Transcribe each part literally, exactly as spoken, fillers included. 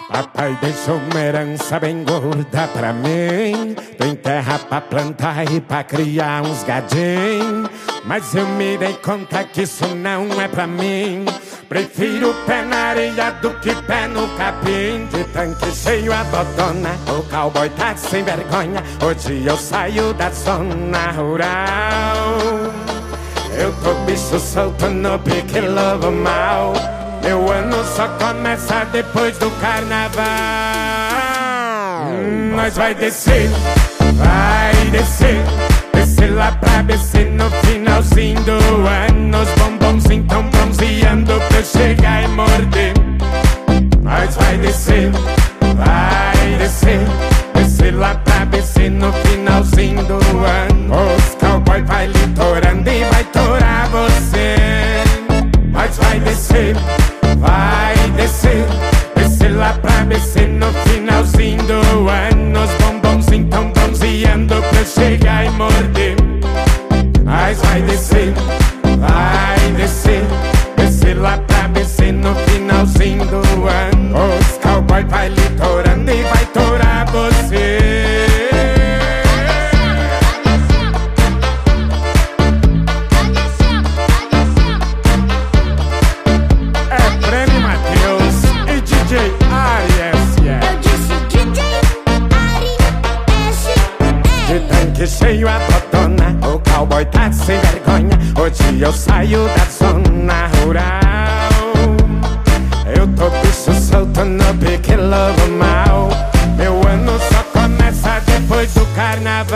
Papai deixou uma herança bem gorda pra mim. Tem terra pra plantar e pra criar uns gadinhos. Mas eu me dei conta que isso não é pra mim. Prefiro pé na areia do que pé no capim. De tanque cheio a botona, o cowboy tá sem vergonha. Hoje eu saio da zona rural. Eu tô bicho solto no pique lobo mal. Meu ano só começa depois do carnaval. hum, Nós vai descer, vai descer. Descer lá pra B C no finalzinho do ano. Os bombonzinhos tão bronzeando pra eu chegar e morder. Nós vai descer, vai descer. Descer lá pra B C no finalzinho do ano. Os cowboy vai litorando e vai torar você. Nós vai descer, vai descer. Descer lá pra B C no finalzinho do ano. Os bombonzinhos tão bronzeando pra eu chegar e morder. Nós vai descer, vai descer. Descer lá pra B C no finalzinho do ano. Os cowboy vai litorando e vai torar você. Cheio a botona, o cowboy tá sem vergonha. Hoje eu saio da zona rural. Eu tô bicho solto no pique lobo mal. Meu ano só começa depois do carnaval.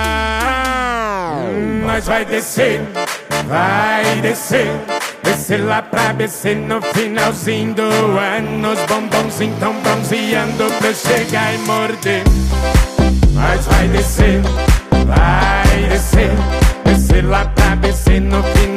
hum, Nós vai descer, vai descer. Descer lá pra B C no finalzinho do ano. Os bombonzinhos tão bronzeando pra eu chegar e morder. Nós vai descer, vai descer. Descer lá pra B C no final.